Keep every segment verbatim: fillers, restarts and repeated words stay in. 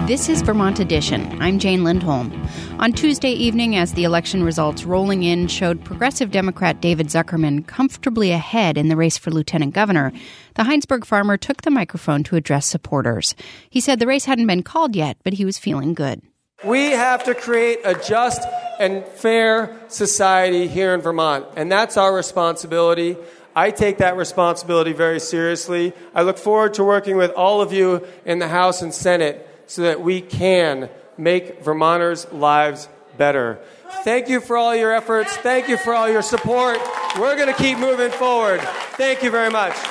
This is Vermont Edition. I'm Jane Lindholm. On Tuesday evening, as the election results rolling in showed Progressive Democrat David Zuckerman comfortably ahead in the race for lieutenant governor, the Heinsberg farmer took the microphone to address supporters. He said the race hadn't been called yet, but he was feeling good. We have to create a just and fair society here in Vermont, and that's our responsibility. I take that responsibility very seriously. I look forward to working with all of you in the House and Senate so that we can make Vermonters' lives better. Thank you for all your efforts. Thank you for all your support. We're going to keep moving forward. Thank you very much.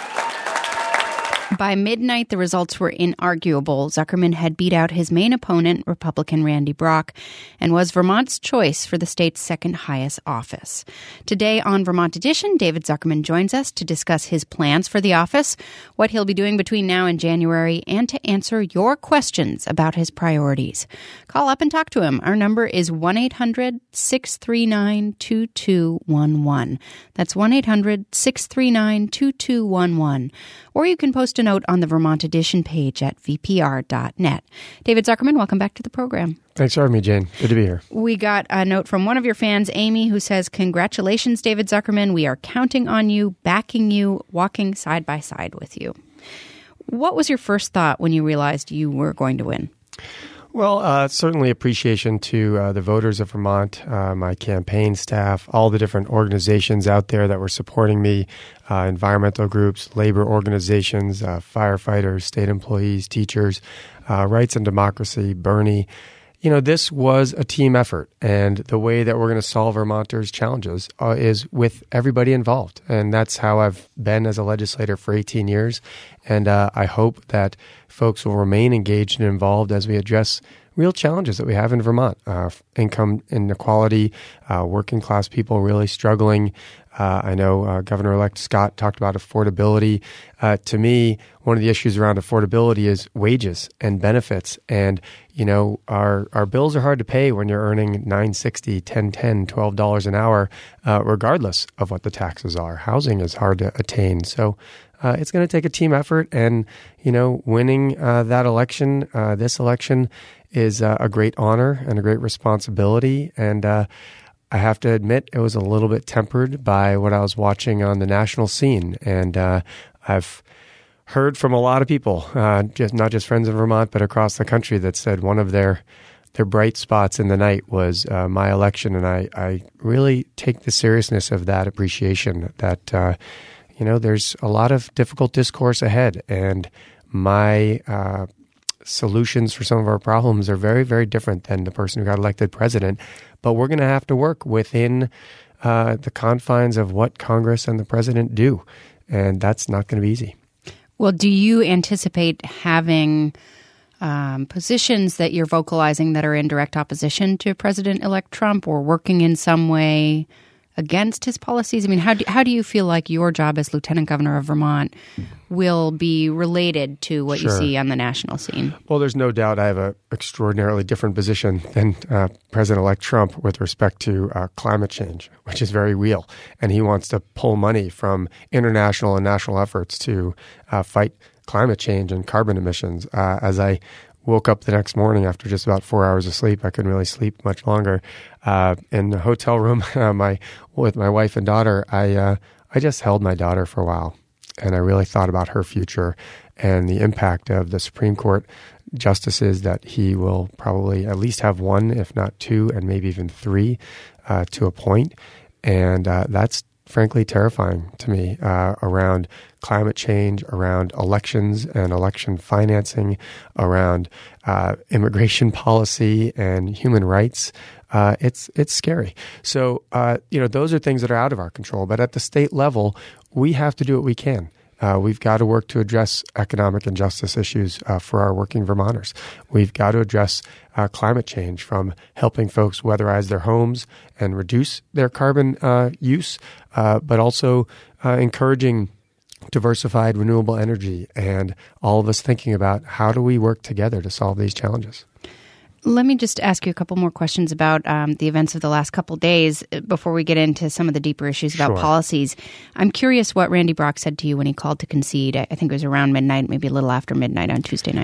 By midnight, the results were inarguable. Zuckerman had beat out his main opponent, Republican Randy Brock, and was Vermont's choice for the state's second highest office. Today on Vermont Edition, David Zuckerman joins us to discuss his plans for the office, what he'll be doing between now and January, and to answer your questions about his priorities. Call up and talk to him. Our number is one eight hundred six three nine two two one one. That's one eight hundred six three nine two two one one. Or you can post a note on the Vermont Edition page at v p r dot net. David Zuckerman, welcome back to the program. Thanks for having me, Jane. Good to be here. We got a note from one of your fans, Amy, who says, "Congratulations, David Zuckerman. We are counting on you, backing you, walking side by side with you." What was your first thought when you realized you were going to win? Well, uh, certainly appreciation to uh, the voters of Vermont, uh, my campaign staff, all the different organizations out there that were supporting me, uh, environmental groups, labor organizations, uh, firefighters, state employees, teachers, uh, Rights and Democracy, Bernie. You know, this was a team effort, and the way that we're going to solve Vermonters' challenges uh, is with everybody involved. And that's how I've been as a legislator for eighteen years. And uh, I hope that folks will remain engaged and involved as we address real challenges that we have in Vermont. Uh, income inequality, uh, working class people really struggling. Uh, I know uh, Governor-elect Scott talked about affordability. Uh, to me, one of the issues around affordability is wages and benefits. And, you know, our our bills are hard to pay when you're earning nine sixty, ten ten, twelve dollars an hour, uh, regardless of what the taxes are. Housing is hard to attain. So uh, it's going to take a team effort. And, you know, winning uh, that election, uh, this election, is uh, a great honor and a great responsibility. And uh, I have to admit, it was a little bit tempered by what I was watching on the national scene. And uh, I've heard from a lot of people, uh, just not just friends in Vermont, but across the country, that said one of their their bright spots in the night was uh, my election. And I, I really take the seriousness of that appreciation that, uh, you know, there's a lot of difficult discourse ahead. And my uh solutions for some of our problems are very, very different than the person who got elected president. But we're going to have to work within uh, the confines of what Congress and the president do. And that's not going to be easy. Well, do you anticipate having um, positions that you're vocalizing that are in direct opposition to President-elect Trump, or working in some way against his policies? I mean, how do, how do you feel like your job as Lieutenant Governor of Vermont will be related to what Sure. you see on the national scene? Well, there's no doubt I have an extraordinarily different position than uh, President-elect Trump with respect to uh, climate change, which is very real. And he wants to pull money from international and national efforts to uh, fight climate change and carbon emissions. Uh, as I woke up the next morning after just about four hours of sleep, I couldn't really sleep much longer, uh, in the hotel room uh, my with my wife and daughter, I uh, I just held my daughter for a while. And I really thought about her future and the impact of the Supreme Court justices that he will probably at least have one, if not two, and maybe even three uh, to appoint. And uh, that's frankly terrifying to me uh, around climate change, around elections and election financing, around uh, immigration policy and human rights. Uh, it's it's scary. So, uh, you know, those are things that are out of our control. But at the state level, we have to do what we can. Uh, we've got to work to address economic injustice issues uh, for our working Vermonters. We've got to address uh, climate change, from helping folks weatherize their homes and reduce their carbon uh, use, uh, but also uh, encouraging diversified renewable energy, and all of us thinking about how do we work together to solve these challenges. Let me just ask you a couple more questions about um, the events of the last couple of days before we get into some of the deeper issues about Sure. policies. I'm curious what Randy Brock said to you when he called to concede. I think it was around midnight, maybe a little after midnight on Tuesday night.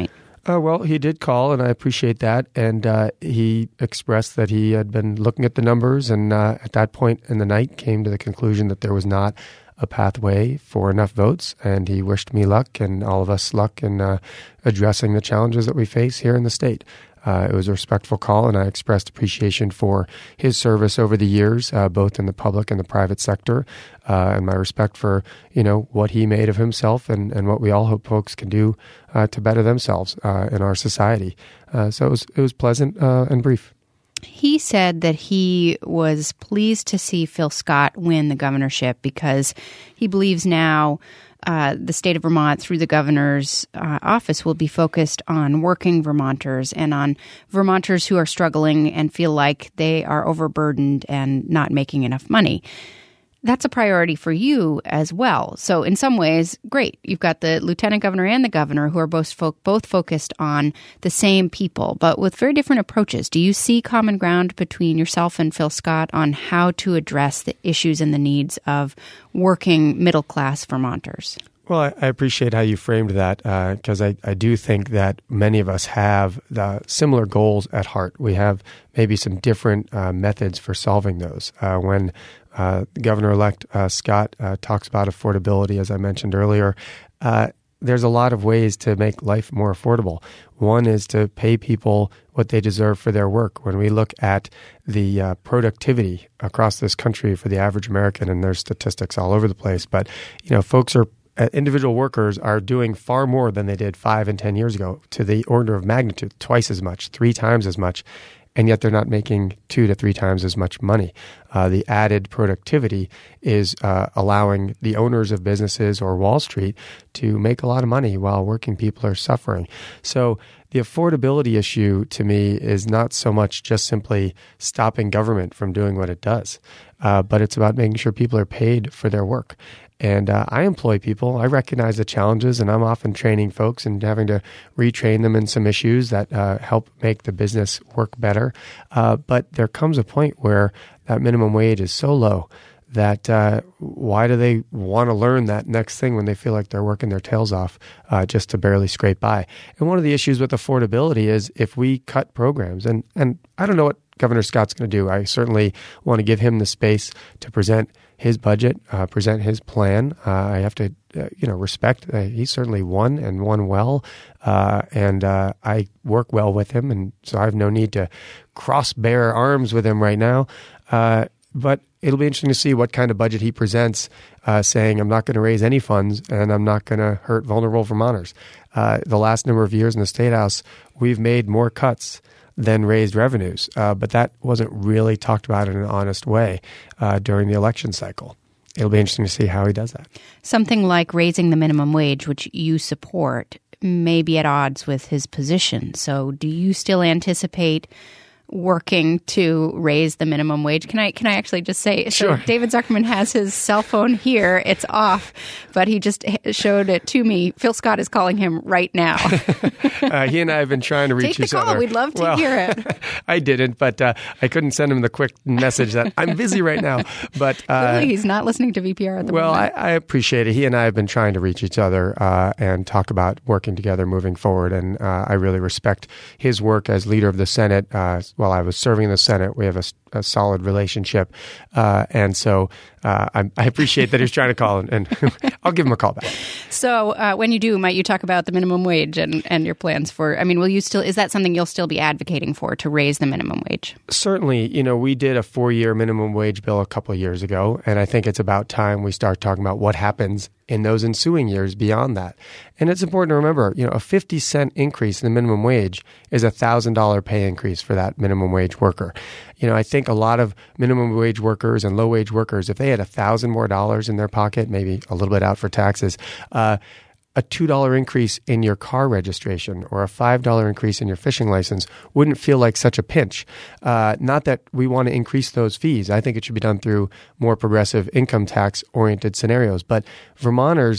Uh, well, he did call, and I appreciate that. And uh, he expressed that he had been looking at the numbers, and uh, at that point in the night came to the conclusion that there was not a pathway for enough votes. And he wished me luck and all of us luck in uh, addressing the challenges that we face here in the state. Uh, it was a respectful call, and I expressed appreciation for his service over the years, uh, both in the public and the private sector, uh, and my respect for, you know, what he made of himself and, and what we all hope folks can do uh, to better themselves uh, in our society. Uh, so it was, it was pleasant uh, and brief. He said that he was pleased to see Phil Scott win the governorship because he believes now Uh, the state of Vermont, through the governor's uh, office, will be focused on working Vermonters and on Vermonters who are struggling and feel like they are overburdened and not making enough money. That's a priority for you as well. So in some ways, great. You've got the lieutenant governor and the governor who are both fo- both focused on the same people, but with very different approaches. Do you see common ground between yourself and Phil Scott on how to address the issues and the needs of working middle-class Vermonters? Well, I, I appreciate how you framed that because uh, I, I do think that many of us have the similar goals at heart. We have maybe some different uh, methods for solving those. Uh, when uh, Governor-elect uh, Scott uh, talks about affordability, as I mentioned earlier, uh, there's a lot of ways to make life more affordable. One is to pay people what they deserve for their work. When we look at the uh, productivity across this country for the average American, and there's statistics all over the place, but you know, folks are Uh, individual workers are doing far more than they did five and ten years ago, to the order of magnitude, twice as much, three times as much, and yet they're not making two to three times as much money. Uh, the added productivity is uh, allowing the owners of businesses or Wall Street to make a lot of money while working people are suffering. So the affordability issue to me is not so much just simply stopping government from doing what it does, uh, but it's about making sure people are paid for their work. And uh, I employ people. I recognize the challenges, and I'm often training folks and having to retrain them in some issues that uh, help make the business work better. Uh, but there comes a point where that minimum wage is so low that uh, why do they want to learn that next thing when they feel like they're working their tails off uh, just to barely scrape by? And one of the issues with affordability is if we cut programs, and, and I don't know what Governor Scott's going to do. I certainly want to give him the space to present his budget, uh, present his plan. Uh, I have to, uh, you know, respect. Uh, he certainly won and won well, uh, and uh, I work well with him, and so I have no need to cross bare arms with him right now. Uh, but it'll be interesting to see what kind of budget he presents, uh, saying I'm not going to raise any funds and I'm not going to hurt vulnerable Vermonters. Uh, the last number of years in the State House, we've made more cuts than raised revenues. Uh, but that wasn't really talked about in an honest way uh, during the election cycle. It'll be interesting to see how he does that. Something like raising the minimum wage, which you support, may be at odds with his position. So do you still anticipate working to raise the minimum wage? Can I can I actually just say, sure. So David Zuckerman has his cell phone here. It's off, but he just showed it to me. Phil Scott is calling him right now. uh, he and I have been trying to reach Take each the call. other. We'd love to well, hear it. I didn't, but uh, I couldn't send him the quick message that I'm busy right now. But uh, Clearly he's not listening to V P R at the well, moment. Well, I, I appreciate it. He and I have been trying to reach each other uh, and talk about working together moving forward. And uh, I really respect his work as leader of the Senate. Uh, while I was serving in the Senate, we have a, a solid relationship. Uh, and so uh, I, I appreciate that he's trying to call, and, and I'll give him a call back. So uh, when you do, might you talk about the minimum wage and, and your plans for, I mean, will you still, is that something you'll still be advocating for, to raise the minimum wage? Certainly. You know, we did a four-year minimum wage bill a couple of years ago, and I think it's about time we start talking about what happens in those ensuing years beyond that. And it's important to remember, you know, a fifty cent increase in the minimum wage is a one thousand dollars pay increase for that minimum wage worker. You know, I think a lot of minimum wage workers and low wage workers, if they had one thousand more dollars in their pocket, maybe a little bit out for taxes, uh, a two dollars increase in your car registration or a five dollars increase in your fishing license wouldn't feel like such a pinch. Uh, not that we want to increase those fees. I think it should be done through more progressive income tax-oriented scenarios. But Vermonters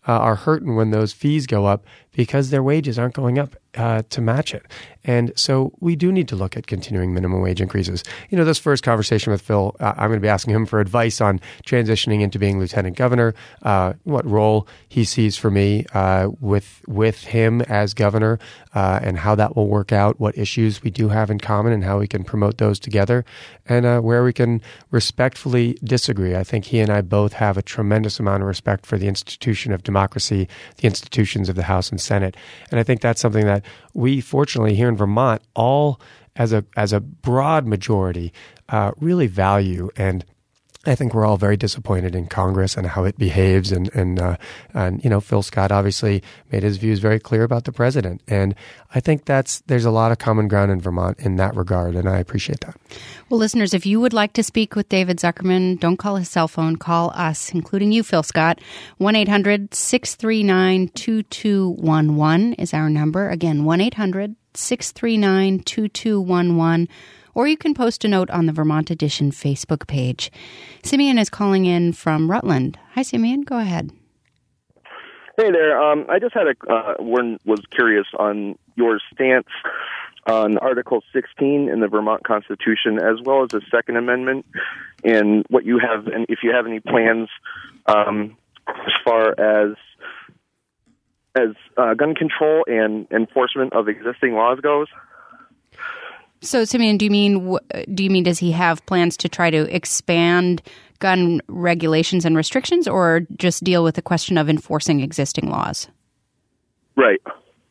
uh, are hurting when those fees go up because their wages aren't going up uh, to match it. And so we do need to look at continuing minimum wage increases. You know, this first conversation with Phil, uh, I'm going to be asking him for advice on transitioning into being lieutenant governor, uh, what role he sees for me uh, with with him as governor, uh, and how that will work out, what issues we do have in common and how we can promote those together, and uh, where we can respectfully disagree. I think he and I both have a tremendous amount of respect for the institution of democracy, the institutions of the House and Senate. And I think that's something that we, fortunately, here in Vermont, all as a as a broad majority, uh, really value. And I think we're all very disappointed in Congress and how it behaves. And, and, uh, and you know, Phil Scott obviously made his views very clear about the president. And I think that's there's a lot of common ground in Vermont in that regard, and I appreciate that. Well, listeners, if you would like to speak with David Zuckerman, don't call his cell phone. Call us, including you, Phil Scott. one eight hundred six three nine two two one one is our number. Again, one eight hundred six three nine two two one one. Or you can post a note on the Vermont Edition Facebook page. Simeon is calling in from Rutland. Hi, Simeon. Go ahead. Hey there. Um, I just had a uh, one was curious on your stance on Article sixteen in the Vermont Constitution, as well as the Second Amendment, and what you have, and if you have any plans um, as far as as uh, gun control and enforcement of existing laws goes. So, Simeon, do you mean do you mean does he have plans to try to expand gun regulations and restrictions, or just deal with the question of enforcing existing laws? Right.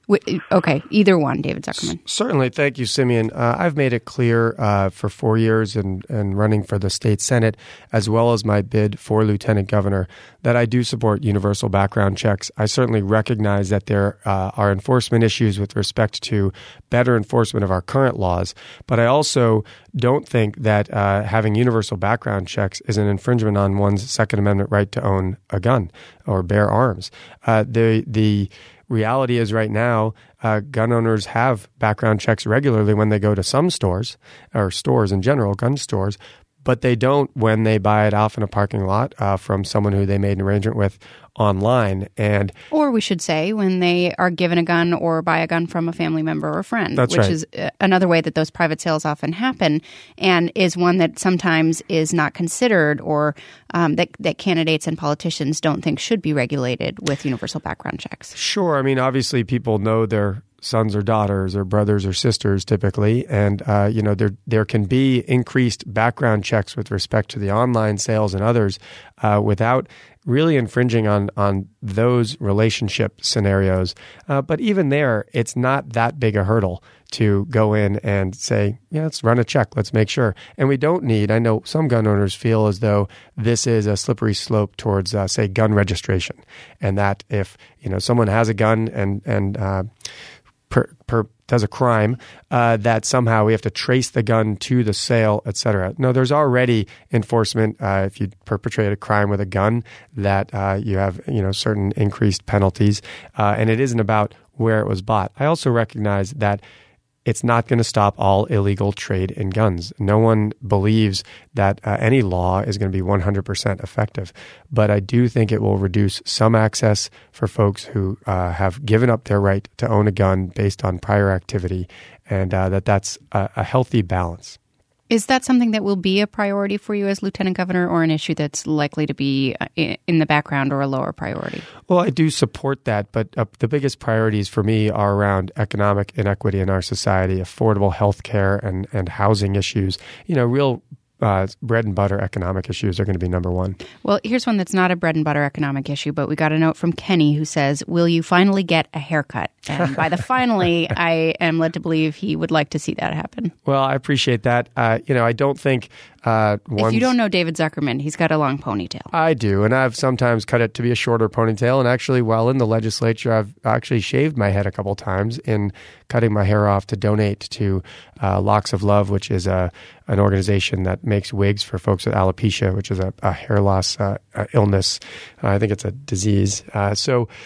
Okay, either one, David Zuckerman. Certainly. Thank you, Simeon. Uh, I've made it clear uh, for four years and, and running for the state Senate, as well as my bid for lieutenant governor, that I do support universal background checks. I certainly recognize that there uh, are enforcement issues with respect to better enforcement of our current laws, but I also don't think that uh, having universal background checks is an infringement on one's Second Amendment right to own a gun or bear arms. Uh, the the reality is right now, uh, gun owners have background checks regularly when they go to some stores, or stores in general, gun stores, but they don't when they buy it off in a parking lot uh, from someone who they made an arrangement with online. And or we should say when they are given a gun or buy a gun from a family member or friend, That's which right. is another way that those private sales often happen, and is one that sometimes is not considered, or um, that, that candidates and politicians don't think should be regulated with universal background checks. Sure. I mean, obviously people know their sons or daughters or brothers or sisters typically. And, uh, you know, there there can be increased background checks with respect to the online sales and others uh, without really infringing on, on those relationship scenarios. Uh, but even there, it's not that big a hurdle to go in and say, yeah, let's run a check. Let's make sure. And we don't need, I know some gun owners feel as though this is a slippery slope towards, uh, say, gun registration. And that if, you know, someone has a gun and, and, uh, Per, per, does a crime, uh, that somehow we have to trace the gun to the sale, et cetera. No, there's already enforcement uh, if you perpetrate a crime with a gun, that uh, you have, you know, certain increased penalties, uh, and it isn't about where it was bought. I also recognize that it's not going to stop all illegal trade in guns. No one believes that uh, any law is going to be one hundred percent effective. But I do think it will reduce some access for folks who uh, have given up their right to own a gun based on prior activity, and uh, that that's a, a healthy balance. Is that something that will be a priority for you as lieutenant governor, or an issue that's likely to be in the background or a lower priority? Well, I do support that, but uh, the biggest priorities for me are around economic inequity in our society, affordable health care and, and housing issues, you know, real Uh, bread and butter economic issues are going to be number one. Well, here's one that's not a bread and butter economic issue, but we got a note from Kenny who says, will you finally get a haircut? And by the finally, I am led to believe he would like to see that happen. Well, I appreciate that. Uh, you know, I don't think uh, If you don't know David Zuckerman, he's got a long ponytail. I do, and I've sometimes cut it to be a shorter ponytail. And actually, while in the legislature, I've actually shaved my head a couple times in cutting my hair off to donate to uh, Locks of Love, which is a an organization that makes wigs for folks with alopecia, which is a, a hair loss uh, uh, illness. Uh, I think it's a disease. Uh, so,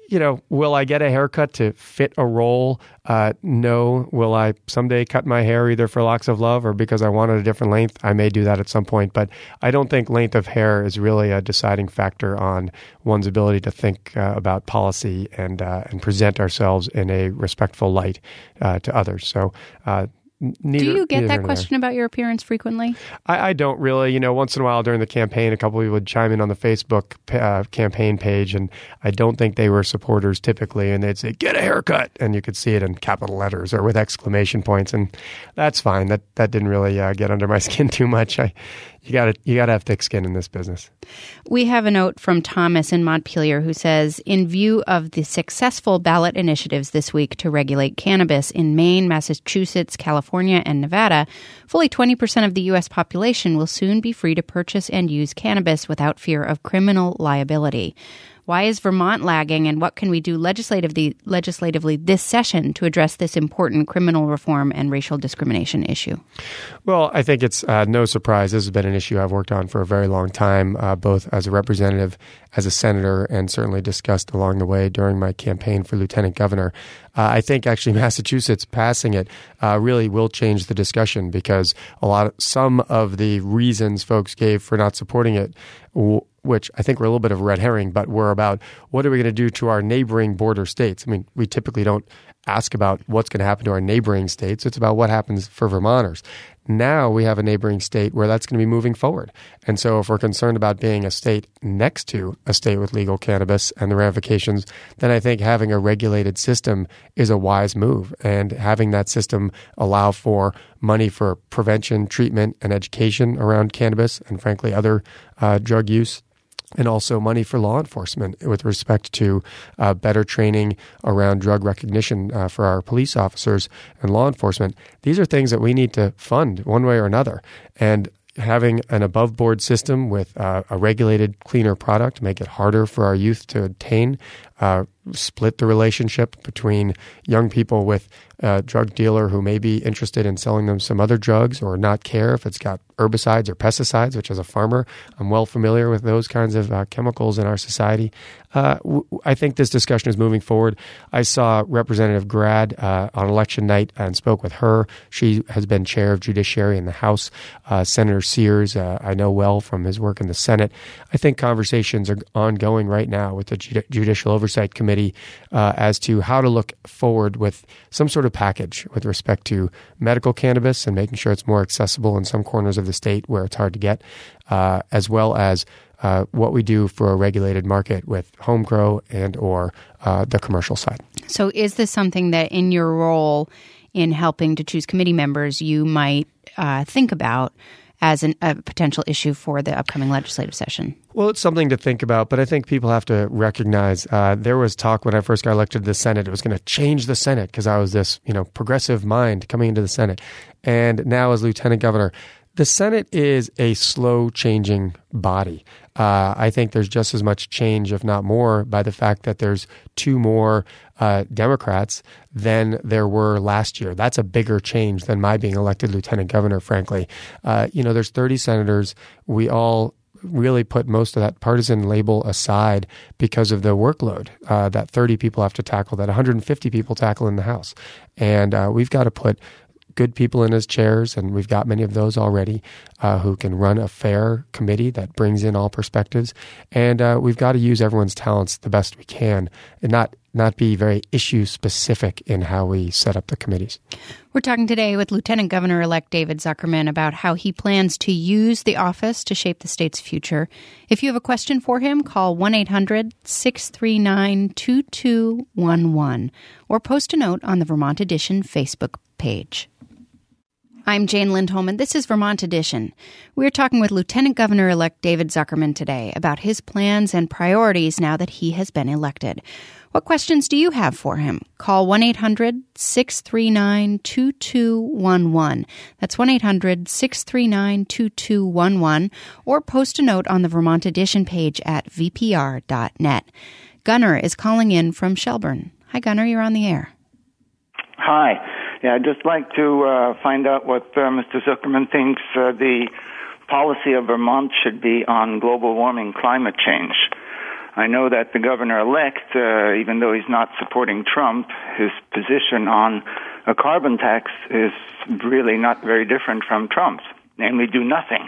you know, will I get a haircut to fit a role? Uh, no. Will I someday cut my hair either for locks of love or because I wanted a different length? I may do that at some point, but I don't think length of hair is really a deciding factor on one's ability to think uh, about policy and uh, and present ourselves in a respectful light uh, to others. So. Uh, Neither, Do you get that there. question about your appearance frequently? I, I don't really. You know, once in a while during the campaign, a couple of people would chime in on the Facebook uh, campaign page, and I don't think they were supporters typically, and they'd say, get a haircut, and you could see it in capital letters or with exclamation points, and that's fine. That that didn't really uh, get under my skin too much. I, you got to you got to have thick skin in this business. We have a note from Thomas in Montpelier who says, in view of the successful ballot initiatives this week to regulate cannabis in Maine, Massachusetts, California, and Nevada, fully twenty percent of the U S population will soon be free to purchase and use cannabis without fear of criminal liability. Why is Vermont lagging, and what can we do legislatively, legislatively this session to address this important criminal reform and racial discrimination issue? Well, I think it's uh, no surprise. This has been an issue I've worked on for a very long time, uh, both as a representative, as a senator, and certainly discussed along the way during my campaign for lieutenant governor. Uh, I think actually Massachusetts passing it uh, really will change the discussion because a lot of some of the reasons folks gave for not supporting it, w- which I think were a little bit of a red herring, but were about what are we going to do to our neighboring border states? I mean, we typically don't ask about what's going to happen to our neighboring states. It's about what happens for Vermonters. Now we have a neighboring state where that's going to be moving forward. And so if we're concerned about being a state next to a state with legal cannabis and the ramifications, then I think having a regulated system is a wise move. And having that system allow for money for prevention, treatment, and education around cannabis and, frankly, other uh, drug use, and also money for law enforcement with respect to uh, better training around drug recognition uh, for our police officers and law enforcement. These are things that we need to fund one way or another. And having an above-board system with uh, a regulated, cleaner product, make it harder for our youth to obtain, uh, split the relationship between young people with a drug dealer who may be interested in selling them some other drugs or not care if it's got herbicides or pesticides, which as a farmer, I'm well familiar with those kinds of uh, chemicals in our society. Uh, w- I think this discussion is moving forward. I saw Representative Grad uh, on election night and spoke with her. She has been chair of Judiciary in the House. Uh, Senator Sears, uh, I know well from his work in the Senate. I think conversations are ongoing right now with the Judi- Judicial Oversight Committee uh, as to how to look forward with some sort of package with respect to medical cannabis and making sure it's more accessible in some corners of the state where it's hard to get, uh, as well as uh, what we do for a regulated market with home grow and or uh, the commercial side. So is this something that in your role in helping to choose committee members you might uh, think about as an, a potential issue for the upcoming legislative session? Well, it's something to think about, but I think people have to recognize uh, there was talk when I first got elected to the Senate, it was going to change the Senate because I was this, you know, progressive mind coming into the Senate. And now as lieutenant governor, the Senate is a slow changing body. Uh, I think there's just as much change, if not more, by the fact that there's two more uh, Democrats than there were last year. That's a bigger change than my being elected lieutenant governor, frankly. Uh, you know, there's thirty senators. We all really put most of that partisan label aside because of the workload uh, that thirty people have to tackle, that one hundred fifty people tackle in the House. And uh, we've got to put good people in as chairs, and we've got many of those already uh, who can run a fair committee that brings in all perspectives. And uh, we've got to use everyone's talents the best we can and not not be very issue-specific in how we set up the committees. We're talking today with Lieutenant Governor-elect David Zuckerman about how he plans to use the office to shape the state's future. If you have a question for him, call one eight hundred six three nine two two one one or post a note on the Vermont Edition Facebook page. I'm Jane Lindholm, and this is Vermont Edition. We're talking with Lieutenant Governor-elect David Zuckerman today about his plans and priorities now that he has been elected. What questions do you have for him? Call one eight hundred six three nine two two one one. That's one eight hundred six three nine two two one one, or post a note on the Vermont Edition page at v p r dot net. Gunnar is calling in from Shelburne. Hi, Gunnar, you're on the air. Hi. Yeah, I'd just like to uh, find out what uh, Mister Zuckerman thinks uh, the policy of Vermont should be on global warming, climate change. I know that the governor-elect, uh, even though he's not supporting Trump, his position on a carbon tax is really not very different from Trump's, namely do nothing.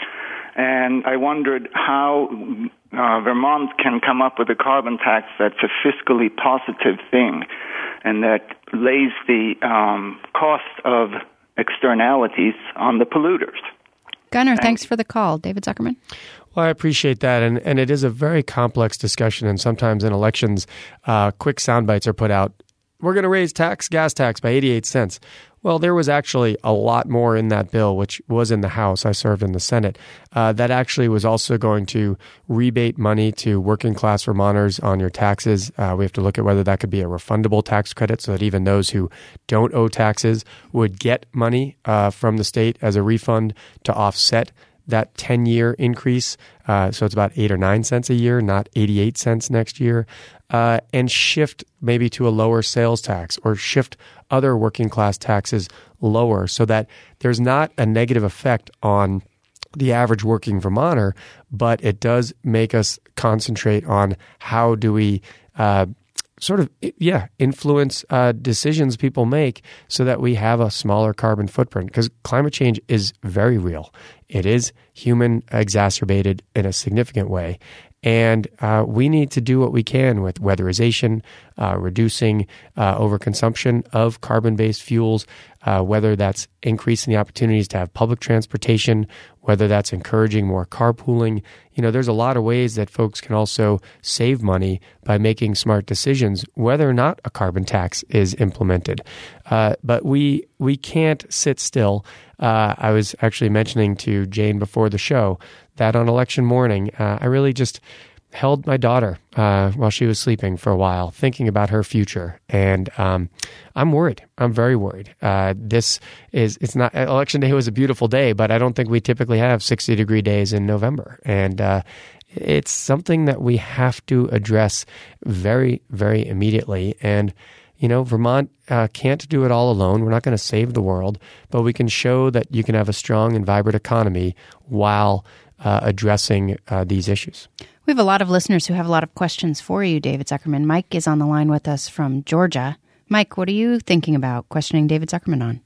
And I wondered how uh, Vermont can come up with a carbon tax that's a fiscally positive thing and that lays the um, cost of externalities on the polluters. Gunnar, and, thanks for the call. David Zuckerman. Well, I appreciate that. And, and it is a very complex discussion. And sometimes in elections, uh, quick sound bites are put out. We're going to raise tax, gas tax by eighty-eight cents. Well, there was actually a lot more in that bill, which was in the House. I served in the Senate. Uh, that actually was also going to rebate money to working class Vermonters on your taxes. Uh, we have to look at whether that could be a refundable tax credit so that even those who don't owe taxes would get money uh, from the state as a refund to offset that ten-year increase. Uh, so it's about eight or nine cents a year, not eighty-eight cents next year, uh, and shift maybe to a lower sales tax or shift other working class taxes lower so that there's not a negative effect on the average working Vermonter, but it does make us concentrate on how do we uh, sort of, yeah, influence uh, decisions people make so that we have a smaller carbon footprint. Because climate change is very real. It is human exacerbated in a significant way. And uh, we need to do what we can with weatherization, uh, reducing uh, overconsumption of carbon-based fuels, uh, whether that's increasing the opportunities to have public transportation, whether that's encouraging more carpooling. You know, there's a lot of ways that folks can also save money by making smart decisions, whether or not a carbon tax is implemented. Uh, but we we can't sit still. Uh, I was actually mentioning to Jane before the show that on election morning, uh, I really just held my daughter uh, while she was sleeping for a while, thinking about her future. And um, I'm worried. I'm very worried. Uh, this is, it's not, election day was a beautiful day, but I don't think we typically have sixty degree days in November. And uh, it's something that we have to address very, very immediately. And you know, Vermont uh, can't do it all alone. We're not going to save the world, but we can show that you can have a strong and vibrant economy while uh, addressing uh, these issues. We have a lot of listeners who have a lot of questions for you, David Zuckerman. Mike is on the line with us from Georgia. Mike, what are you thinking about questioning David Zuckerman on?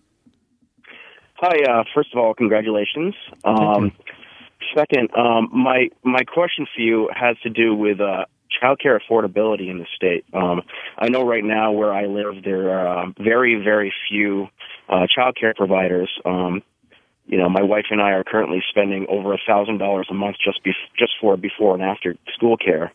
Hi. Uh, first of all, congratulations. Um, second, um, my my question for you has to do with uh, childcare affordability in the state. Um, I know right now where I live, there are uh, very, very few uh, childcare providers. Um, you know, my wife and I are currently spending over a thousand dollars a month just be- just for before and after school care,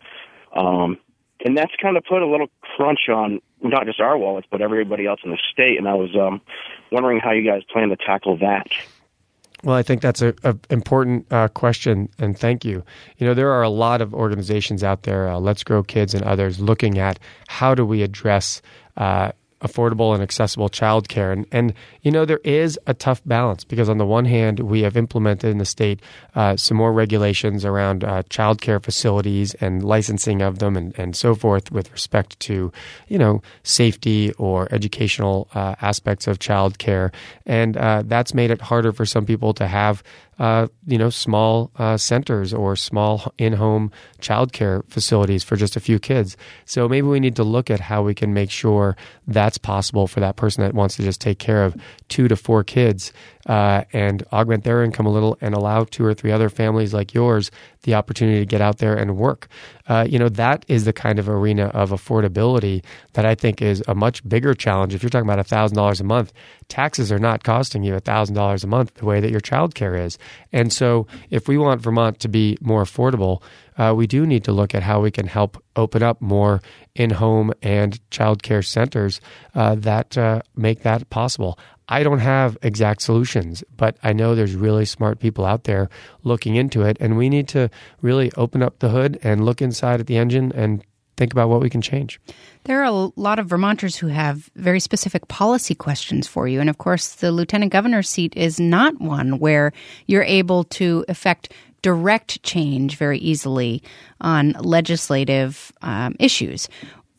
um, and that's kind of put a little crunch on not just our wallets but everybody else in the state. And I was um, wondering how you guys plan to tackle that. Well, I think that's an important uh, question, and thank you. You know, there are a lot of organizations out there, uh, Let's Grow Kids and others, looking at how do we address uh, affordable and accessible childcare. And, and, you know, there is a tough balance because on the one hand, we have implemented in the state uh, some more regulations around uh, childcare facilities and licensing of them and, and so forth with respect to, you know, safety or educational uh, aspects of childcare. And uh, that's made it harder for some people to have Uh, you know, small uh, centers or small in-home childcare facilities for just a few kids. So maybe we need to look at how we can make sure that's possible for that person that wants to just take care of two to four kids uh, and augment their income a little and allow two or three other families like yours the opportunity to get out there and work. Uh, you know, that is the kind of arena of affordability that I think is a much bigger challenge. If you're talking about one thousand dollars a month, taxes are not costing you one thousand dollars a month the way that your childcare is. And so if we want Vermont to be more affordable, uh, we do need to look at how we can help open up more in-home and childcare centers uh, that uh, make that possible. I don't have exact solutions, but I know there's really smart people out there looking into it, and we need to really open up the hood and look inside at the engine and think about what we can change. There are a lot of Vermonters who have very specific policy questions for you. And of course, the lieutenant governor's seat is not one where you're able to effect direct change very easily on legislative um, issues.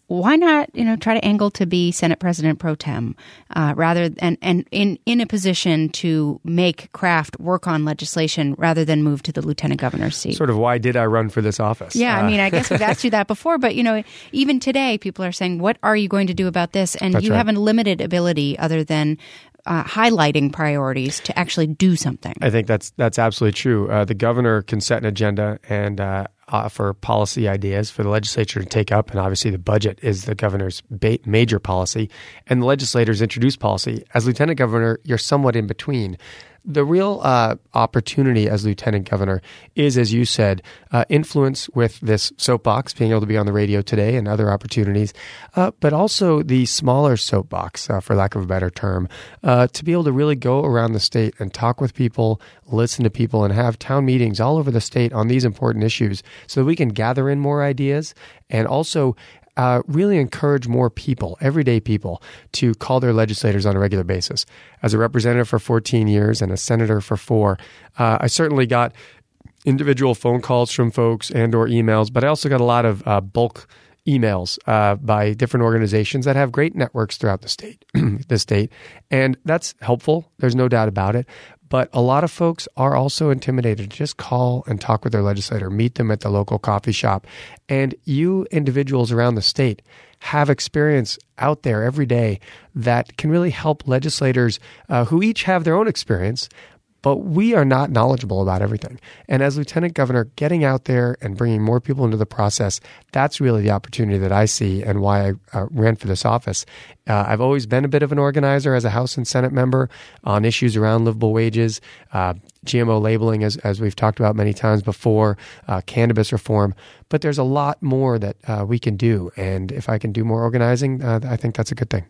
why not, you know, try to angle to be Senate President pro tem, uh, rather and and in in a position to make Kraft work on legislation rather than move to the lieutenant governor's seat? Sort of, why did I run for this office? Yeah, uh, I mean, I guess we've asked you that before, but you know, even today, people are saying, "What are you going to do about this?" And That's you right. have a limited ability, other than uh, highlighting priorities, to actually do something. I think that's that's absolutely true. Uh, the governor can set an agenda and uh, offer policy ideas for the legislature to take up, and obviously the budget is the governor's ba- major policy, and the legislators introduce policy. As lieutenant governor, you're somewhat in between. The real uh, opportunity as lieutenant governor is, as you said, uh, influence with this soapbox, being able to be on the radio today and other opportunities, uh, but also the smaller soapbox, uh, for lack of a better term, uh, to be able to really go around the state and talk with people, listen to people, and have town meetings all over the state on these important issues so that we can gather in more ideas and also Uh, really encourage more people, everyday people, to call their legislators on a regular basis. As a representative for fourteen years and a senator for four, uh, I certainly got individual phone calls from folks and or emails, but I also got a lot of uh, bulk emails uh, by different organizations that have great networks throughout the state, the state, and that's helpful. There's no doubt about it. But a lot of folks are also intimidated to just call and talk with their legislator, meet them at the local coffee shop. And you individuals around the state have experience out there every day that can really help legislators uh, who each have their own experience, but we are not knowledgeable about everything. And as lieutenant governor, getting out there and bringing more people into the process, that's really the opportunity that I see and why I uh, ran for this office. Uh, I've always been a bit of an organizer as a House and Senate member on issues around livable wages, uh, G M O labeling, as, as we've talked about many times before, uh, cannabis reform. But there's a lot more that uh, we can do. And if I can do more organizing, uh, I think that's a good thing.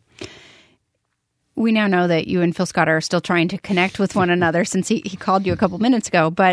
We now know that you and Phil Scott are still trying to connect with one another since he, he called you a couple minutes ago. But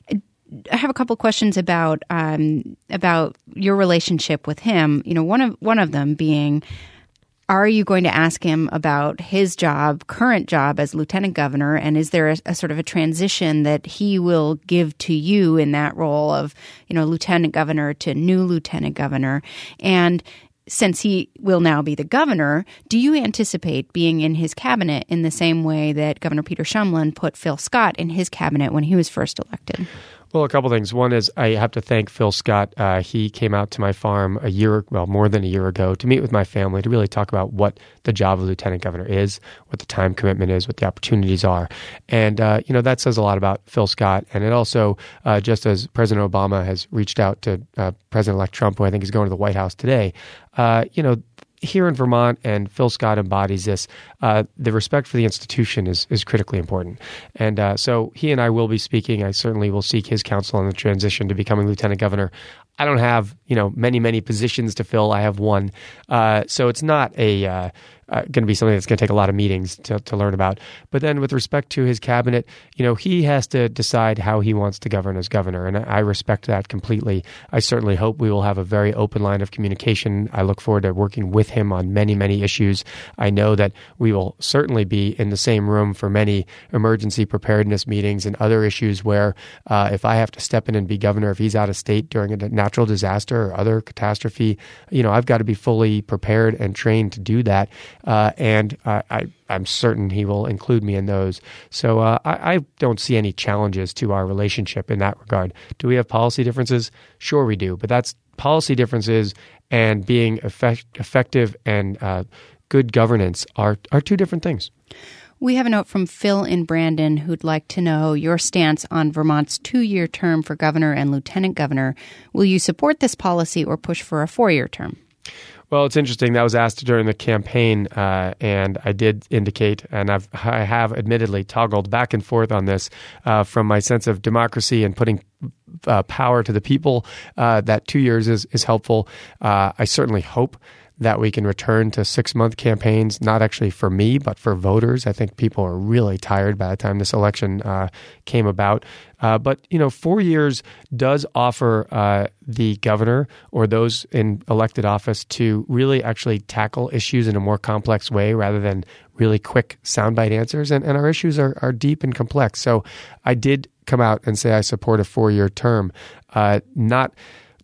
I have a couple questions about um, about your relationship with him. You know, one of one of them being, are you going to ask him about his job, current job as lieutenant governor, and is there a, a sort of a transition that he will give to you in that role of, you know, lieutenant governor to new lieutenant governor? And since he will now be the governor, do you anticipate being in his cabinet in the same way that Governor Peter Shumlin put Phil Scott in his cabinet when he was first elected? Well, a couple things. One is I have to thank Phil Scott. Uh, he came out to my farm a year, well, more than a year ago to meet with my family to really talk about what the job of lieutenant governor is, what the time commitment is, what the opportunities are. And, uh, you know, that says a lot about Phil Scott. And it also, uh, just as President Obama has reached out to uh, President-elect Trump, who I think is going to the White House today, uh, you know, here in Vermont, and Phil Scott embodies this, uh, the respect for the institution is, is critically important. And uh, so he and I will be speaking. I certainly will seek his counsel on the transition to becoming lieutenant governor. I don't have, you know, many, many positions to fill. I have one. Uh, so it's not a uh, uh, going to be something that's going to take a lot of meetings to, to learn about. But then with respect to his cabinet, you know, he has to decide how he wants to govern as governor. And I respect that completely. I certainly hope we will have a very open line of communication. I look forward to working with him on many, many issues. I know that we will certainly be in the same room for many emergency preparedness meetings and other issues where uh, if I have to step in and be governor, if he's out of state during a natural disaster or other catastrophe, you know, I've got to be fully prepared and trained to do that. Uh, and uh, I, I'm certain he will include me in those. So uh, I, I don't see any challenges to our relationship in that regard. Do we have policy differences? Sure we do. But that's policy differences and being effect, effective and uh, good governance are, are two different things. We have a note from Phil in Brandon who'd like to know your stance on Vermont's two-year term for governor and lieutenant governor. Will you support this policy or push for a four-year term? Well, it's interesting. That was asked during the campaign, uh, and I did indicate, and I've, I have admittedly toggled back and forth on this uh, from my sense of democracy and putting uh, power to the people, uh, that two years is, is helpful. Uh, I certainly hope that we can return to six-month campaigns, not actually for me, but for voters. I think people are really tired by the time this election uh, came about. Uh, but, you know, four years does offer uh, the governor or those in elected office to really actually tackle issues in a more complex way rather than really quick soundbite answers. And, and our issues are, are deep and complex. So I did come out and say I support a four-year term, uh, not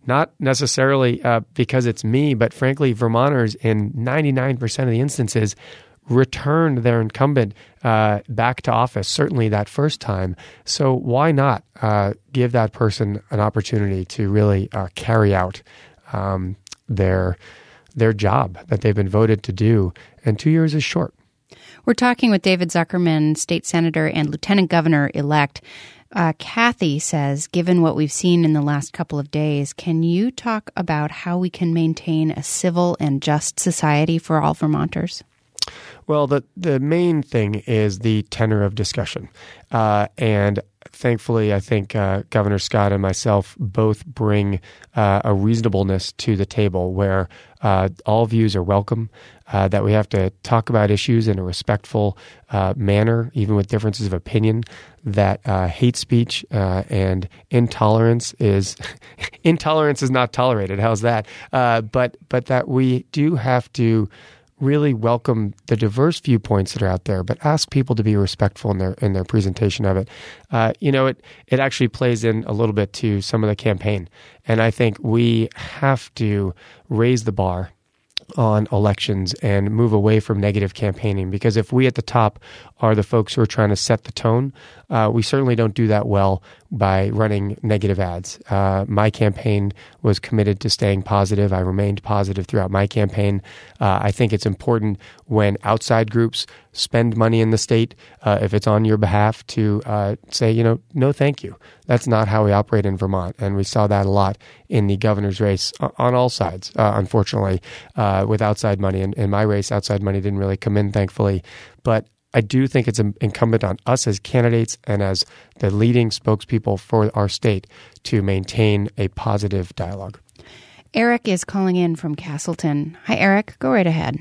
not necessarily uh, because it's me, but frankly, Vermonters in ninety-nine percent of the instances returned their incumbent uh, back to office, certainly that first time. So why not uh, give that person an opportunity to really uh, carry out um, their their job that they've been voted to do? And two years is short. We're talking with David Zuckerman, state senator and lieutenant governor-elect. Uh, Kathy says, given what we've seen in the last couple of days, can you talk about how we can maintain a civil and just society for all Vermonters? Well, the, the main thing is the tenor of discussion. Uh, and thankfully, I think uh, Governor Scott and myself both bring uh, a reasonableness to the table where uh, all views are welcome, uh, that we have to talk about issues in a respectful uh, manner, even with differences of opinion, that uh, hate speech uh, and intolerance is intolerance is not tolerated. How's that? Uh, but but that we do have to really welcome the diverse viewpoints that are out there, but ask people to be respectful in their in their presentation of it. Uh, you know, it it actually plays in a little bit to some of the campaign, and I think we have to raise the bar on elections and move away from negative campaigning, because if we at the top are the folks who are trying to set the tone, uh, we certainly don't do that well by running negative ads. Uh, my campaign was committed to staying positive. I remained positive throughout my campaign. Uh, I think it's important when outside groups spend money in the state, uh, if it's on your behalf, to uh, say, you know, no, thank you. That's not how we operate in Vermont. And we saw that a lot in the governor's race on all sides, uh, unfortunately, uh, with outside money. In, in my race, outside money didn't really come in, thankfully. But I do think it's incumbent on us as candidates and as the leading spokespeople for our state to maintain a positive dialogue. Eric is calling in from Castleton. Hi, Eric. Go right ahead.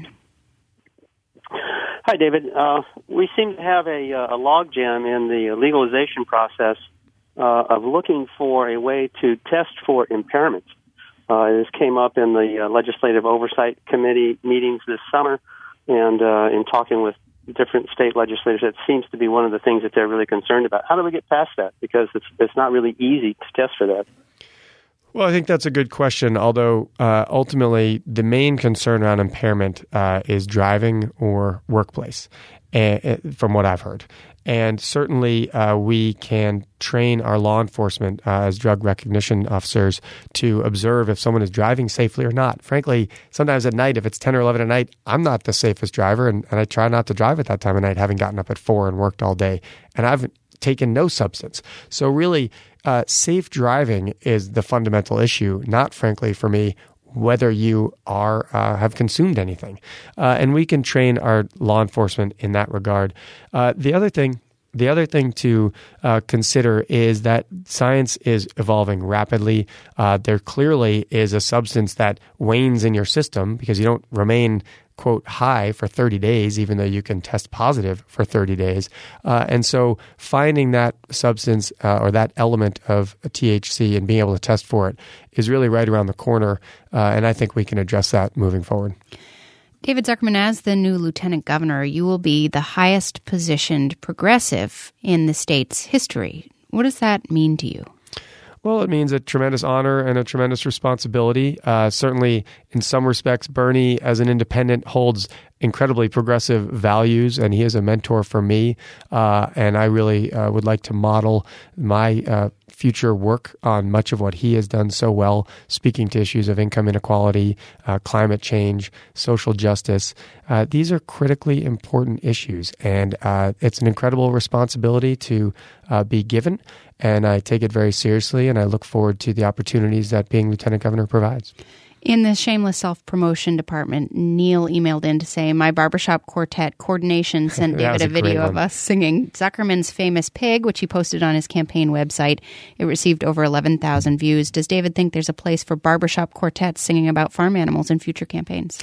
Hi, David. Uh, we seem to have a, a logjam in the legalization process uh, of looking for a way to test for impairments. Uh, this came up in the uh, Legislative Oversight Committee meetings this summer, and uh, in talking with different state legislators, that seems to be one of the things that they're really concerned about. How do we get past that? Because it's it's not really easy to test for that. Well, I think that's a good question, although uh, ultimately the main concern around impairment uh, is driving or workplace, and, from what I've heard. And certainly uh, we can train our law enforcement uh, as drug recognition officers to observe if someone is driving safely or not. Frankly, sometimes at night, if it's ten or eleven at night, I'm not the safest driver, and, and I try not to drive at that time of night, having gotten up at four and worked all day. And I've taken no substance. So really, uh, safe driving is the fundamental issue, not, frankly, for me, whether you are uh, have consumed anything. Uh, and we can train our law enforcement in that regard. Uh, the other thing The other thing to uh, consider is that science is evolving rapidly. Uh, there clearly is a substance that wanes in your system because you don't remain, quote, high for thirty days, even though you can test positive for thirty days. Uh, and so finding that substance uh, or that element of T H C and being able to test for it is really right around the corner. Uh, and I think we can address that moving forward. David Zuckerman, as the new lieutenant governor, you will be the highest positioned progressive in the state's history. What does that mean to you? Well, it means a tremendous honor and a tremendous responsibility. Uh, certainly, in some respects, Bernie, as an independent, holds incredibly progressive values, and he is a mentor for me. Uh, and I really uh, would like to model my uh, future work on much of what he has done so well, speaking to issues of income inequality, uh, climate change, social justice. Uh, these are critically important issues, and uh, it's an incredible responsibility to uh, be given. And I take it very seriously, and I look forward to the opportunities that being lieutenant governor provides. In the shameless self-promotion department, Neil emailed in to say, my barbershop quartet coordination sent David a, a video of us singing Zuckerman's famous Pig, which he posted on his campaign website. It received over eleven thousand views. Does David think there's a place for barbershop quartets singing about farm animals in future campaigns?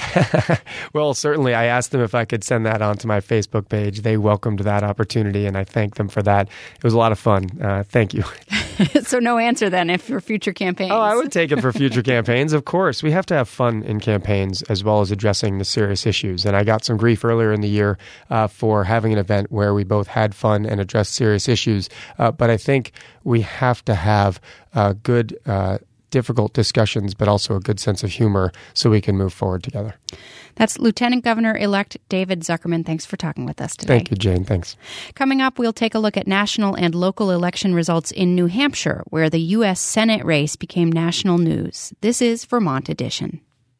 Well, certainly. I asked them if I could send that onto my Facebook page. They welcomed that opportunity, and I thank them for that. It was a lot of fun. Uh, thank you. So no answer then if for future campaigns. Oh, I would take it for future campaigns, of course. We have to have fun in campaigns as well as addressing the serious issues. And I got some grief earlier in the year uh, for having an event where we both had fun and addressed serious issues. Uh, but I think we have to have uh, good uh difficult discussions, but also a good sense of humor so we can move forward together. That's Lieutenant Governor-elect David Zuckerman. Thanks for talking with us today. Thank you, Jane. Thanks. Coming up, we'll take a look at national and local election results in New Hampshire, where the U S Senate race became national news. This is Vermont Edition.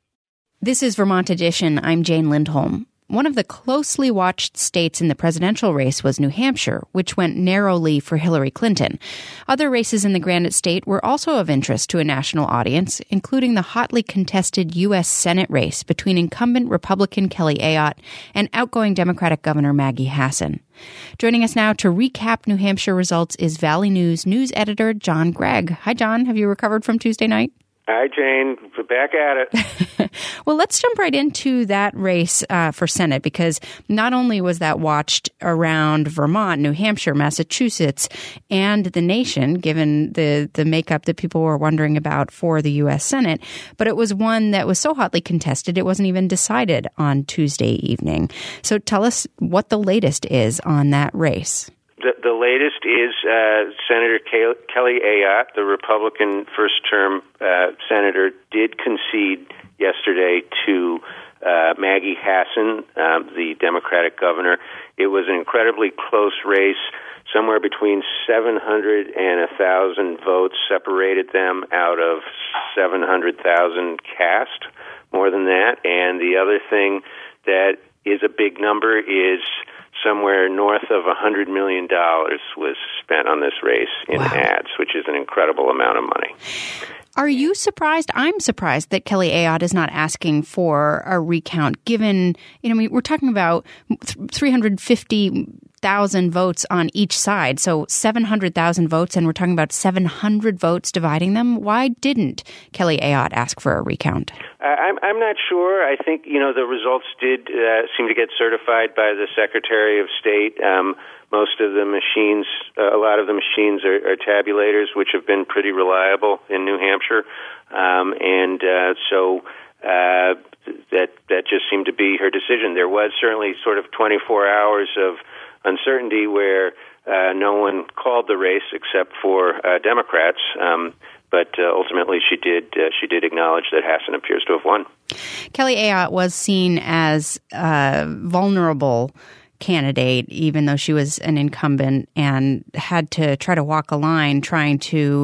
This is Vermont Edition. I'm Jane Lindholm. One of the closely watched states in the presidential race was New Hampshire, which went narrowly for Hillary Clinton. Other races in the Granite State were also of interest to a national audience, including the hotly contested U S Senate race between incumbent Republican Kelly Ayotte and outgoing Democratic Governor Maggie Hassan. Joining us now to recap New Hampshire results is Valley News news editor John Gregg. Hi, John. Have you recovered from Tuesday night? Hi, Jane. We're back at it. Well, let's jump right into that race uh, for Senate, because not only was that watched around Vermont, New Hampshire, Massachusetts, and the nation, given the, the makeup that people were wondering about for the U S Senate, but it was one that was so hotly contested it wasn't even decided on Tuesday evening. So tell us what the latest is on that race. The, the latest is uh, Senator Kay- Kelly Ayotte, the Republican first-term uh, senator, did concede yesterday to uh, Maggie Hassan, um, the Democratic governor. It was an incredibly close race. Somewhere between seven hundred and one thousand votes separated them out of seven hundred thousand cast, more than that. And the other thing that is a big number is somewhere north of one hundred million dollars was spent on this race in wow. ads, which is an incredible amount of money. Are you surprised? I'm surprised that Kelly Ayotte is not asking for a recount, given, you know, I mean, we're talking about three hundred fifty thousand votes on each side, so seven hundred thousand votes, and we're talking about seven hundred votes dividing them. Why didn't Kelly Ayotte ask for a recount? Uh, I'm, I'm not sure. I think, you know, the results did uh, seem to get certified by the Secretary of State. Um, most of the machines, uh, a lot of the machines are, are tabulators, which have been pretty reliable in New Hampshire. Um, and uh, so uh, that that just seemed to be her decision. There was certainly sort of twenty-four hours of uncertainty where uh, no one called the race except for uh, Democrats. Um, But uh, ultimately, she did. Uh, she did acknowledge that Hassan appears to have won. Kelly Ayotte was seen as a vulnerable candidate, even though she was an incumbent, and had to try to walk a line, trying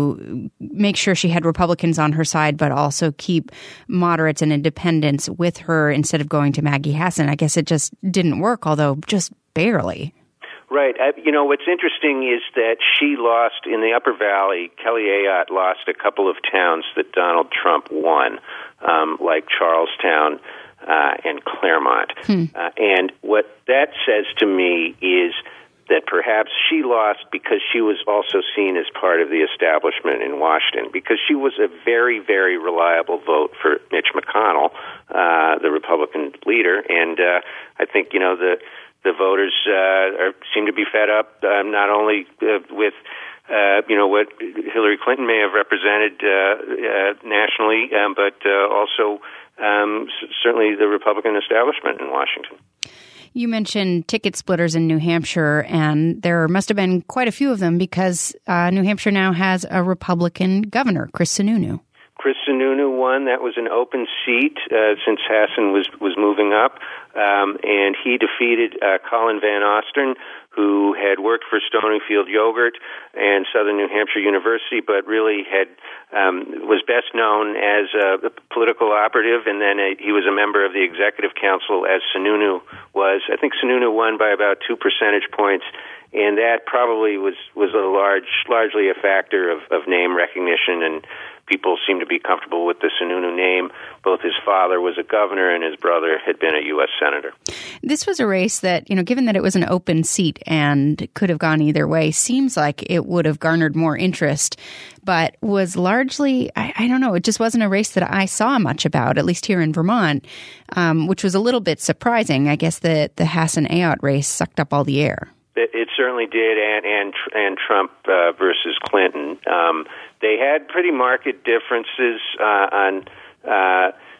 to make sure she had Republicans on her side, but also keep moderates and independents with her instead of going to Maggie Hassan. I guess it just didn't work, although just barely. Right. I, you know, what's interesting is that she lost in the Upper Valley. Kelly Ayotte lost a couple of towns that Donald Trump won, um, like Charlestown uh, and Claremont. Hmm. Uh, and what that says to me is that perhaps she lost because she was also seen as part of the establishment in Washington, because she was a very, very reliable vote for Mitch McConnell, uh, the Republican leader. And uh, I think, you know, the The voters uh, are, seem to be fed up, um, not only uh, with, uh, you know, what Hillary Clinton may have represented uh, uh, nationally, um, but uh, also um, c- certainly the Republican establishment in Washington. You mentioned ticket splitters in New Hampshire, and there must have been quite a few of them, because uh, New Hampshire now has a Republican governor, Chris Sununu. Chris Sununu won. That was an open seat uh, since Hassan was, was moving up, um, and he defeated uh, Colin Van Ostern, who had worked for Stonyfield Yogurt and Southern New Hampshire University, but really had um, was best known as a political operative, and then a, he was a member of the executive council, as Sununu was. I think Sununu won by about two percentage points, and that probably was, was a large, largely a factor of, of name recognition, and people seem to be comfortable with the Sununu name. Both his father was a governor and his brother had been a U S senator. This was a race that, you know, given that it was an open seat and could have gone either way, seems like it would have garnered more interest, but was largely, I, I don't know, it just wasn't a race that I saw much about, at least here in Vermont, um, which was a little bit surprising. I guess the, the Hassan-Ayotte race sucked up all the air. It, it certainly did, and and, and Trump uh, versus Clinton. Um, they had pretty marked differences uh, on uh,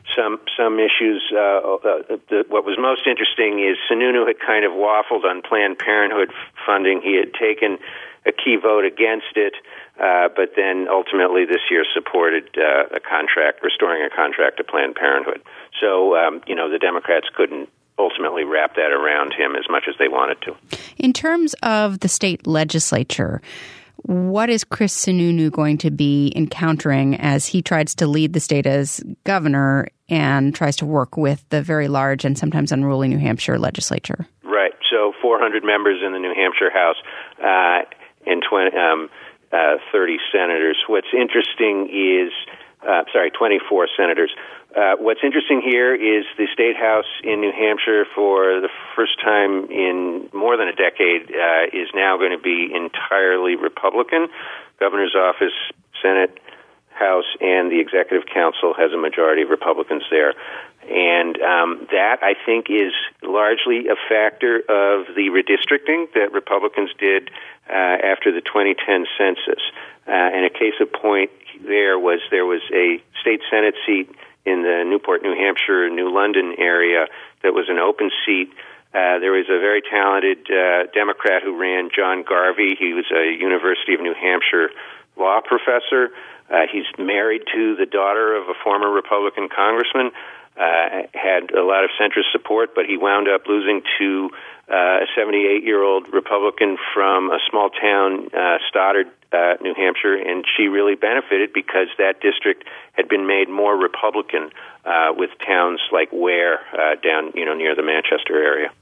some some issues. Uh, uh, the, what was most interesting is Sununu had kind of waffled on Planned Parenthood funding. He had taken a key vote against it, uh, but then ultimately this year supported uh, a contract, restoring a contract to Planned Parenthood. So, um, you know, the Democrats couldn't ultimately wrap that around him as much as they wanted to. In terms of the state legislature, what is Chris Sununu going to be encountering as he tries to lead the state as governor and tries to work with the very large and sometimes unruly New Hampshire legislature? Right. So four hundred members in the New Hampshire House uh, and twenty, um, uh, thirty senators. What's interesting is, uh, sorry, twenty-four senators. Uh, what's interesting here is the State House in New Hampshire, for the first time in more than a decade, uh, is now going to be entirely Republican. Governor's office, Senate, House, and the Executive Council has a majority of Republicans there. And um, that, I think, is largely a factor of the redistricting that Republicans did uh, after the twenty ten census. Uh, and a case of point there was there was a state Senate seat in the Newport, New Hampshire, New London area that was an open seat. Uh, there was a very talented uh, Democrat who ran, John Garvey. He was a University of New Hampshire law professor. Uh, he's married to the daughter of a former Republican congressman, uh, had a lot of centrist support, but he wound up losing to uh, a seventy-eight-year-old Republican from a small town, uh, Stoddard, uh, New Hampshire, and she really benefited because that district had been made more Republican uh, with towns like Ware uh, down, you know, near the Manchester area.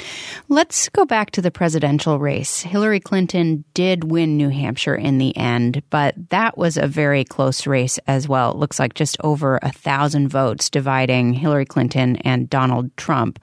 Let's go back to the presidential race. Hillary Clinton did win New Hampshire in the end, but that was a very close race as well. It looks like just over a thousand votes dividing Hillary Clinton and Donald Trump.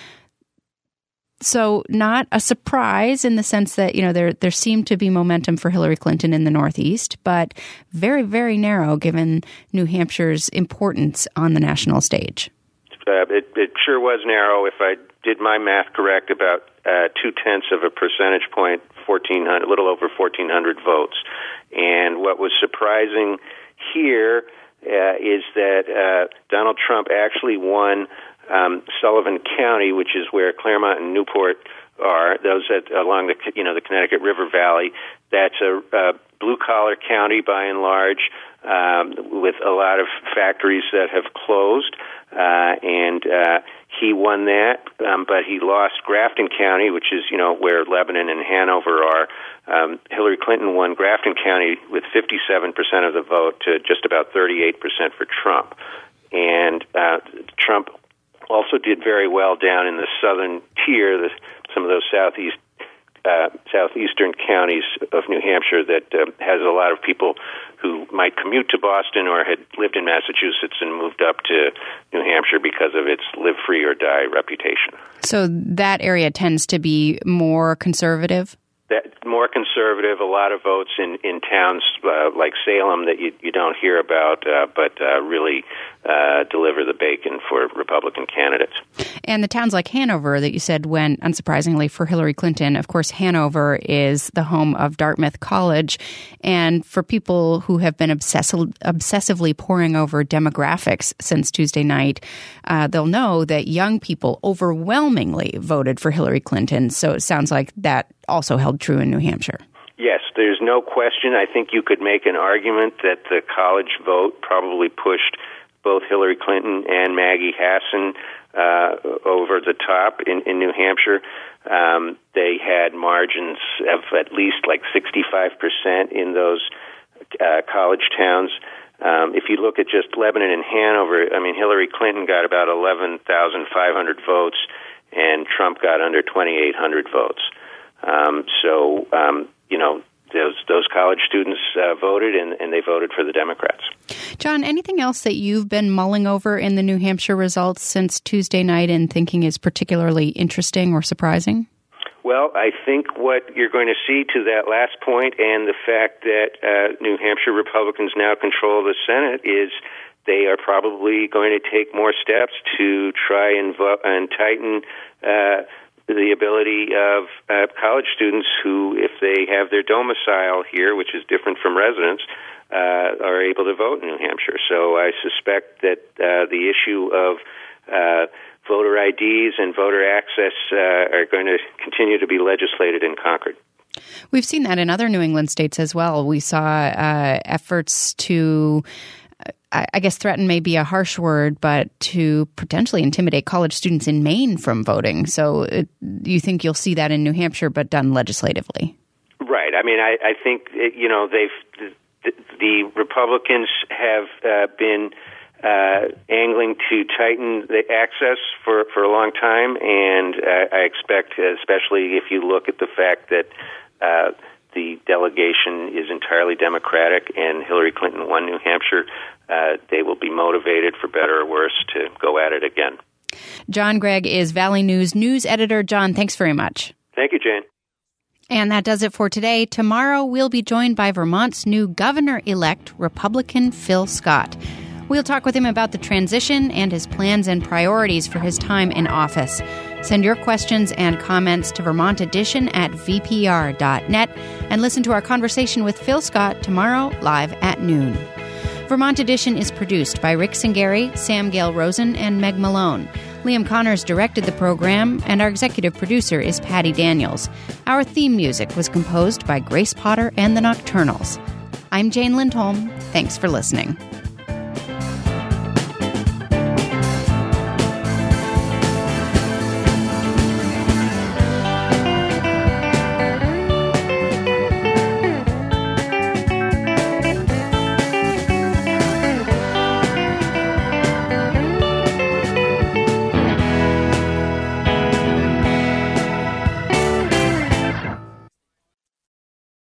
So not a surprise in the sense that, you know, there there seemed to be momentum for Hillary Clinton in the Northeast, but very, very narrow given New Hampshire's importance on the national stage. Uh, it, it sure was narrow. If I did my math correct, about uh, two-tenths of a percentage point, fourteen hundred, a little over fourteen hundred votes. And what was surprising here uh, is that uh, Donald Trump actually won um, Sullivan County, which is where Claremont and Newport are, those at, along the, you know, the Connecticut River Valley. That's a, a blue-collar county by and large, um, with a lot of factories that have closed. Uh, and uh, he won that, um, but he lost Grafton County, which is, you know, where Lebanon and Hanover are. Um, Hillary Clinton won Grafton County with fifty-seven percent of the vote to just about thirty-eight percent for Trump. And uh, Trump also did very well down in the southern tier, the, some of those southeast uh, southeastern counties of New Hampshire that uh, has a lot of people who might commute to Boston or had lived in Massachusetts and moved up to New Hampshire because of its live free or die reputation. So that area tends to be more conservative? That, more conservative, a lot of votes in, in towns uh, like Salem that you, you don't hear about, uh, but uh, really uh, deliver the bacon for Republican candidates. And the towns like Hanover that you said went, unsurprisingly, for Hillary Clinton. Of course, Hanover is the home of Dartmouth College. And for people who have been obsessive, obsessively poring over demographics since Tuesday night, uh, they'll know that young people overwhelmingly voted for Hillary Clinton. So it sounds like that also held true in New Hampshire. Yes, there's no question. I think you could make an argument that the college vote probably pushed both Hillary Clinton and Maggie Hassan uh, over the top in, in New Hampshire. Um, they had margins of at least like sixty-five percent in those uh, college towns. Um, if you look at just Lebanon and Hanover, I mean, Hillary Clinton got about eleven thousand five hundred votes, and Trump got under twenty-eight hundred votes. Um, so, um, you know, those those college students uh, voted, and, and they voted for the Democrats. John, anything else that you've been mulling over in the New Hampshire results since Tuesday night and thinking is particularly interesting or surprising? Well, I think what you're going to see to that last point and the fact that uh, New Hampshire Republicans now control the Senate is they are probably going to take more steps to try and, vo- and tighten uh the ability of uh, college students who, if they have their domicile here, which is different from residence, uh, are able to vote in New Hampshire. So I suspect that uh, the issue of uh, voter I Ds and voter access uh, are going to continue to be legislated in Concord. We've seen that in other New England states as well. We saw uh, efforts to, uh, I guess threaten may be a harsh word, but to potentially intimidate college students in Maine from voting. So it, you think you'll see that in New Hampshire, but done legislatively? Right. I mean, I, I think, you know, they've the, the Republicans have uh, been Uh, angling to tighten the access for, for a long time, and uh, I expect, especially if you look at the fact that uh, the delegation is entirely Democratic and Hillary Clinton won New Hampshire, uh, they will be motivated, for better or worse, to go at it again. John Gregg is Valley News news editor. John, thanks very much. Thank you, Jane. And that does it for today. Tomorrow, we'll be joined by Vermont's new governor-elect, Republican Phil Scott. We'll talk with him about the transition and his plans and priorities for his time in office. Send your questions and comments to Vermont Edition at v p r dot net and listen to our conversation with Phil Scott tomorrow live at noon. Vermont Edition is produced by Rick Singari, Sam Gale Rosen, and Meg Malone. Liam Connors directed the program, and our executive producer is Patty Daniels. Our theme music was composed by Grace Potter and the Nocturnals. I'm Jane Lindholm. Thanks for listening.